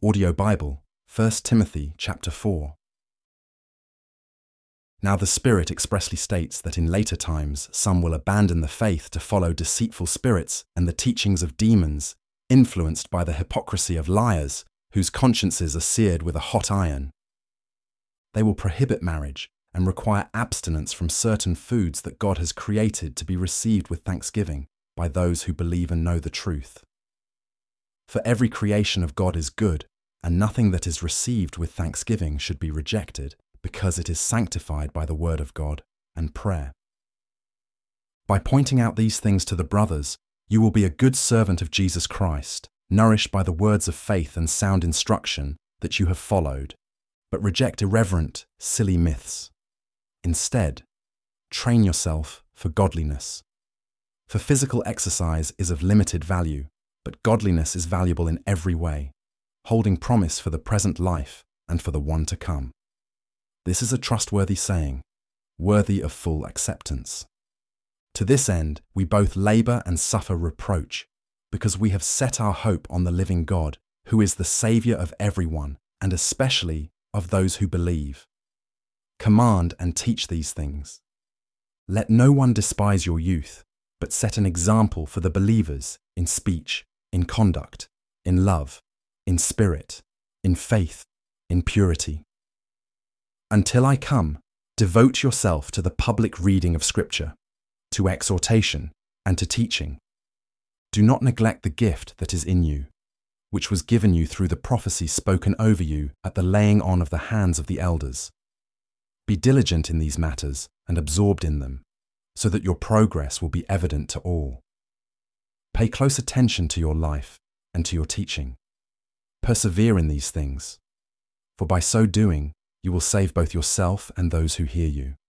Audio Bible, 1 Timothy chapter 4. Now the Spirit expressly states that in later times some will abandon the faith to follow deceitful spirits and the teachings of demons, influenced by the hypocrisy of liars, whose consciences are seared with a hot iron. They will prohibit marriage and require abstinence from certain foods that God has created to be received with thanksgiving by those who believe and know the truth. For every creation of God is good, and nothing that is received with thanksgiving should be rejected, because it is sanctified by the word of God and prayer. By pointing out these things to the brothers, you will be a good servant of Jesus Christ, nourished by the words of faith and sound instruction that you have followed, but reject irreverent, silly myths. Instead, train yourself for godliness. For physical exercise is of limited value, but godliness is valuable in every way, holding promise for the present life and for the one to come. This is a trustworthy saying, worthy of full acceptance. To this end, we both labor and suffer reproach, because we have set our hope on the living God, who is the Savior of everyone, and especially of those who believe. Command and teach these things. Let no one despise your youth, but set an example for the believers in speech, in conduct, in love, in spirit, in faith, in purity. Until I come, devote yourself to the public reading of Scripture, to exhortation, and to teaching. Do not neglect the gift that is in you, which was given you through the prophecy spoken over you at the laying on of the hands of the elders. Be diligent in these matters and absorbed in them, so that your progress will be evident to all. Pay close attention to your life and to your teaching. Persevere in these things, for by so doing, you will save both yourself and those who hear you.